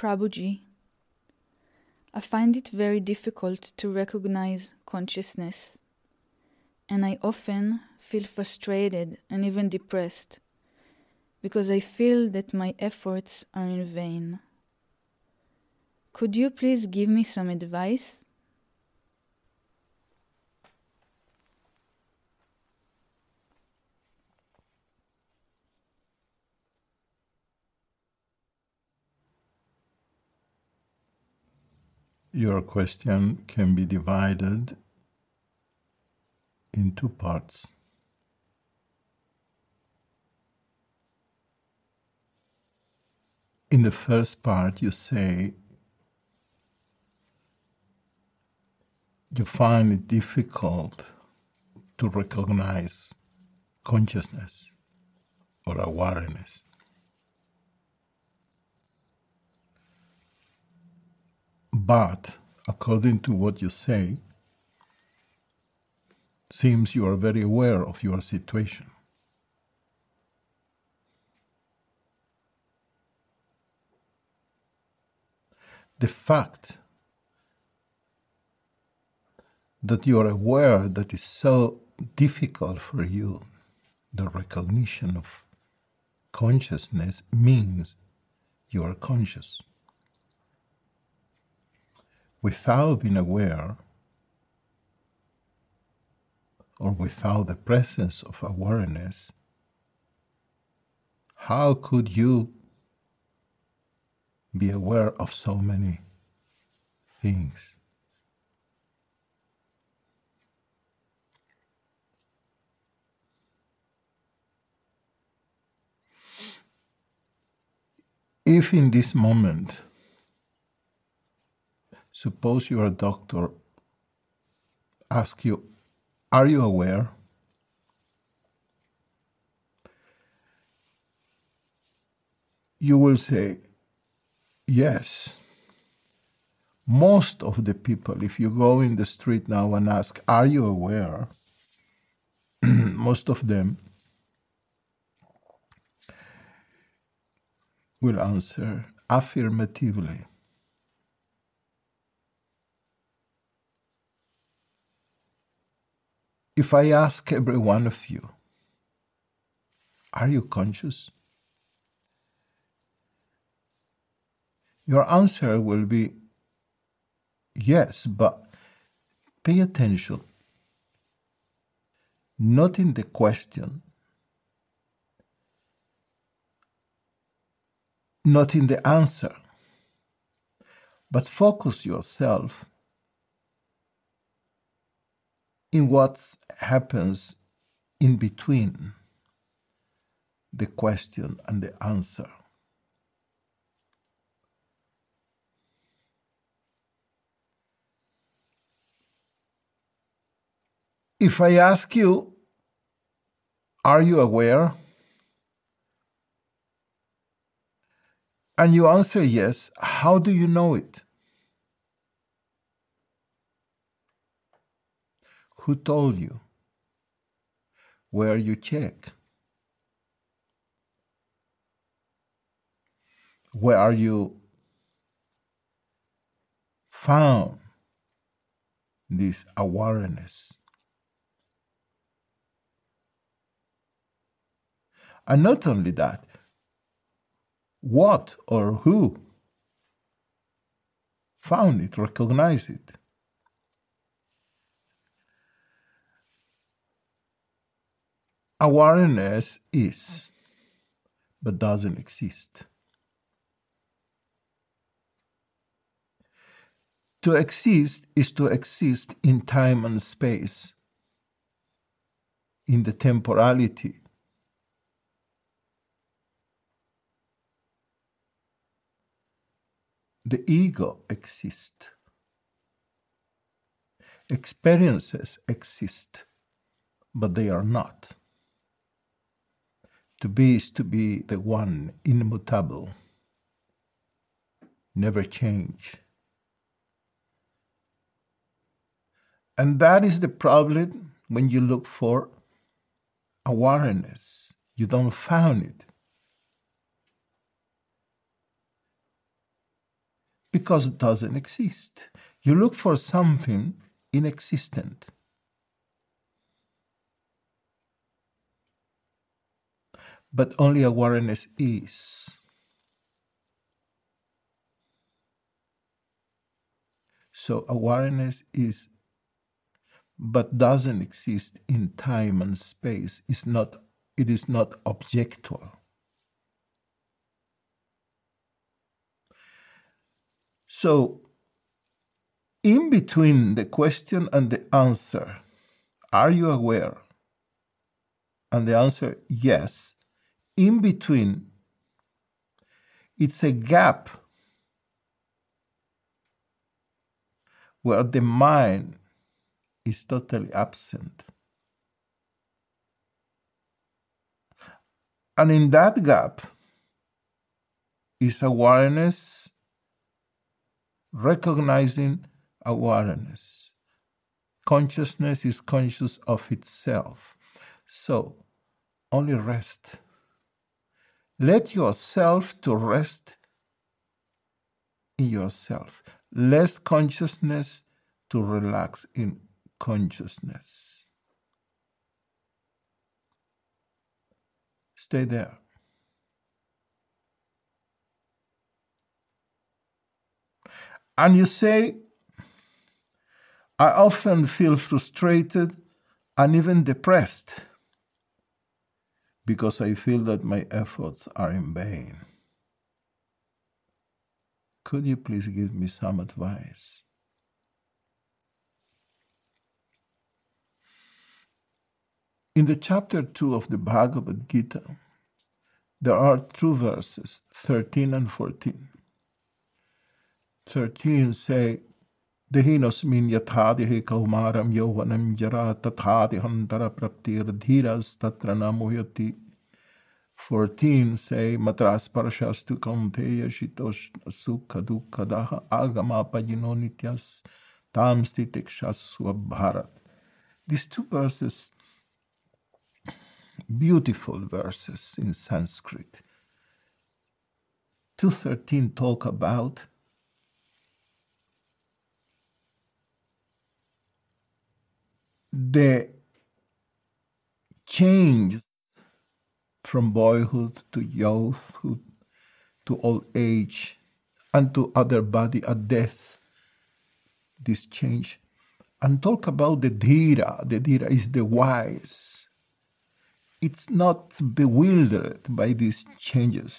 Prabhuji, I find it very difficult to recognize consciousness, and I often feel frustrated and even depressed because I feel that my efforts are in vain. Could you please give me some advice? Your question can be divided in two parts. In the first part, you say you find it difficult to recognize consciousness or awareness. But, according to what you say, seems you are very aware of your situation. The fact that you are aware that is so difficult for you, the recognition of consciousness, means you are conscious. Without being aware, or without the presence of awareness, how could you be aware of so many things? If in this moment, suppose your doctor asks you, are you aware? You will say, yes. Most of the people, if you go in the street now and ask, are you aware? Most of them will answer affirmatively. If I ask every one of you, are you conscious? Your answer will be yes, but pay attention. Not in the question, not in the answer, but focus yourself in what happens in between the question and the answer. If I ask you, are you aware? And you answer yes, how do you know it? Who told you? Where you check? Where are you found this awareness? And not only that, what or who found it, recognized it? Awareness is, but doesn't exist. To exist is to exist in time and space, in the temporality. The ego exists. Experiences exist, but they are not. To be is to be the one, immutable, never change. And that is the problem when you look for awareness. You don't find it. You don't find it. because it doesn't exist. You look for something inexistent. But only awareness is. So awareness is, but doesn't exist in time and space. It is not objectual. So, in between the question and the answer, are you aware? And the answer, yes. In between, it's a gap where the mind is totally absent. And in that gap is awareness recognizing awareness. Consciousness is conscious of itself. So, only rest. Let yourself to rest in yourself. Less consciousness to relax in consciousness. Stay there. And you say, I often feel frustrated and even depressed because I feel that my efforts are in vain. Could you please give me some advice? In the chapter 2 of the Bhagavad Gita, there are two verses, 13 and 14. 13 say, Dehinosmin yathadihi kaumaram yovanam jara tathadihantara praptir dhiras tatra namoyati. 14 say, Matras parashastu kaunteya shitoshna sukha dukkha daha agama pajino nityas tamsti tikshaswa bharat. These two verses, beautiful verses in Sanskrit. 213 talk about the change from boyhood to youthhood to old age and to other body at death, this change. And talk about the dhira. The dhira is the wise. It's not bewildered by these changes.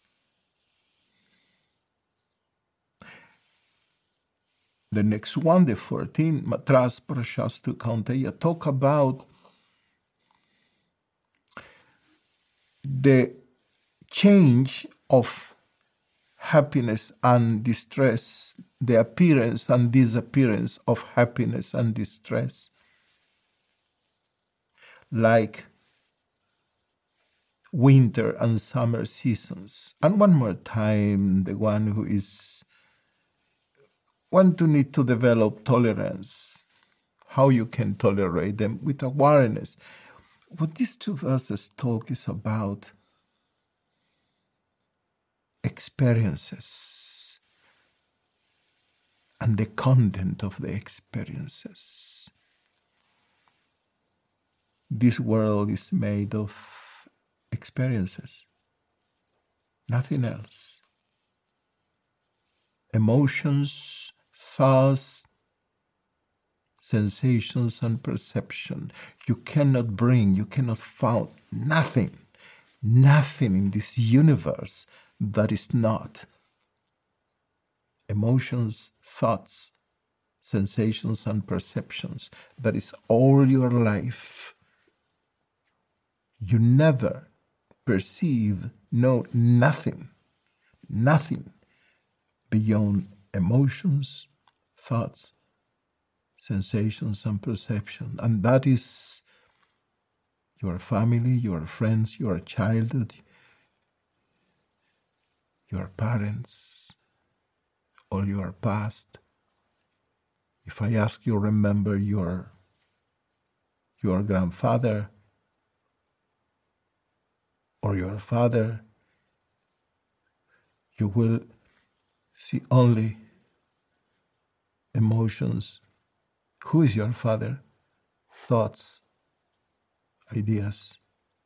The next one, the 14, Matras Prashastu Kaunteya, talk about the change of happiness and distress, the appearance and disappearance of happiness and distress. Like winter and summer seasons. And one more time, the one who is want to need to develop tolerance, how you can tolerate them with awareness. What these two verses talk is about experiences and the content of the experiences. This world is made of experiences, nothing else. Emotions, thoughts, sensations, and perception. You cannot find nothing in this universe that is not emotions, thoughts, sensations, and perceptions. That is all your life. You never perceive, know nothing beyond emotions, thoughts, sensations, and perception. And that is your family, your friends, your childhood, your parents, all your past. If I ask you, remember your grandfather or your father, you will see only emotions. Who is your father? Thoughts, ideas,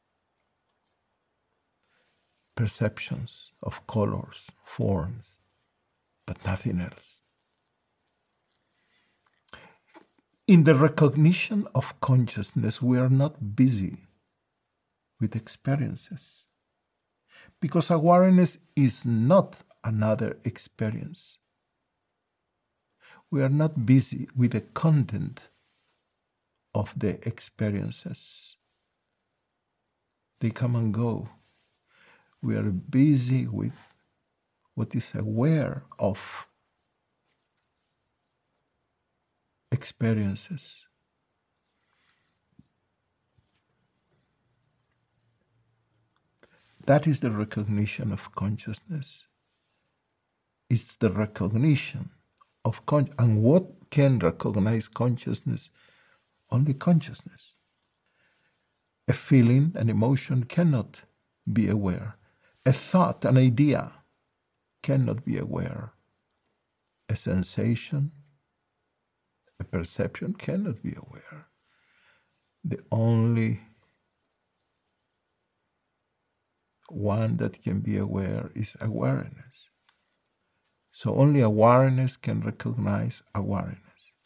perceptions of colors, forms, but nothing else. In the recognition of consciousness, we are not busy with experiences, because awareness is not another experience. We are not busy with the content of the experiences. They come and go. We are busy with what is aware of experiences. That is the recognition of consciousness. It's the recognition of and what can recognize consciousness? Only consciousness. A feeling, an emotion cannot be aware. A thought, an idea cannot be aware. A sensation, a perception cannot be aware. The only one that can be aware is awareness. So only awareness can recognize awareness.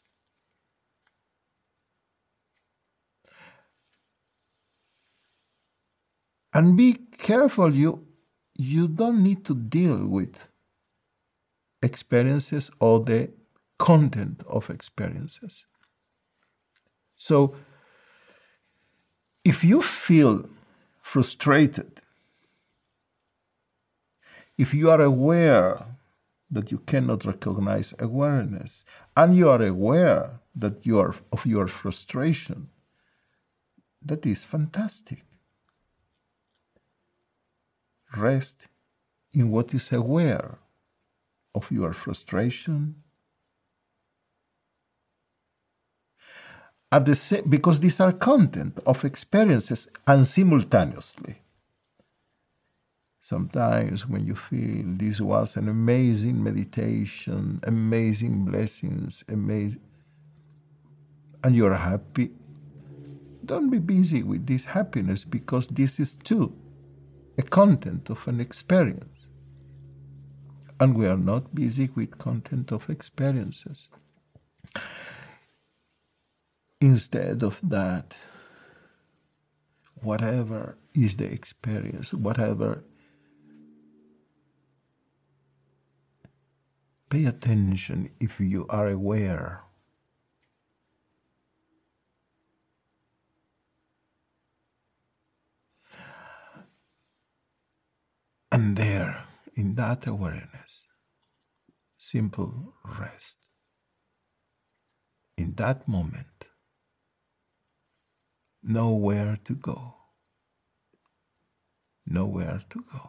And be careful, you don't need to deal with experiences or the content of experiences. So if you feel frustrated, if you are aware that you cannot recognize awareness, and you are aware that you are of your frustration, that is fantastic. Rest in what is aware of your frustration. Because these are content of experiences, and simultaneously. Sometimes when you feel this was an amazing meditation, amazing blessings, and you're happy, don't be busy with this happiness, because this is too a content of an experience. And we are not busy with content of experiences. Instead of that, whatever is the experience, whatever, pay attention if you are aware. And there, in that awareness, simple rest. In that moment, nowhere to go. Nowhere to go.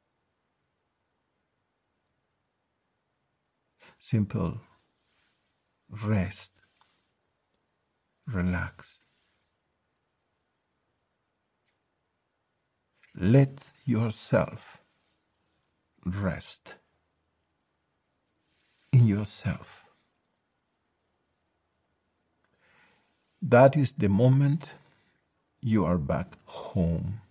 Simple rest. Relax. Let yourself rest in yourself. That is the moment you are back home.